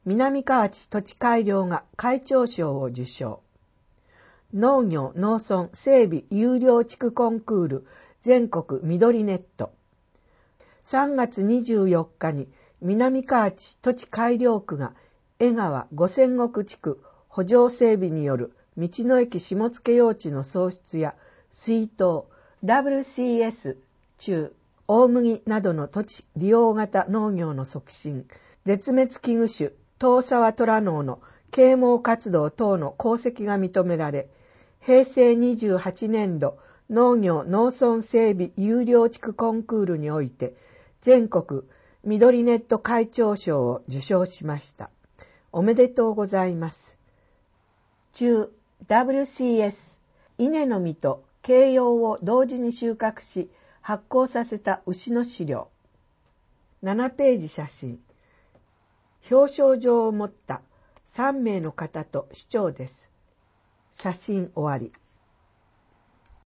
南河内土地改良が会長賞を受賞。農業農村整備有料地区コンクール全国緑ネット。3月24日に南河内土地改良区が江川五千石地区補助整備による道の駅下野用地の創出や水筒、WCS 中、大麦などの土地利用型農業の促進、絶滅危惧種東沢虎脳の啓蒙活動等の功績が認められ、平成28年度農業農村整備有料地区コンクールにおいて全国緑ネット会長賞を受賞しました。おめでとうございます。中 WCS 稲の実と茎葉を同時に収穫し発酵させた牛の飼料。7ページ写真。表彰状を持った3名の方と市長です。写真終わり。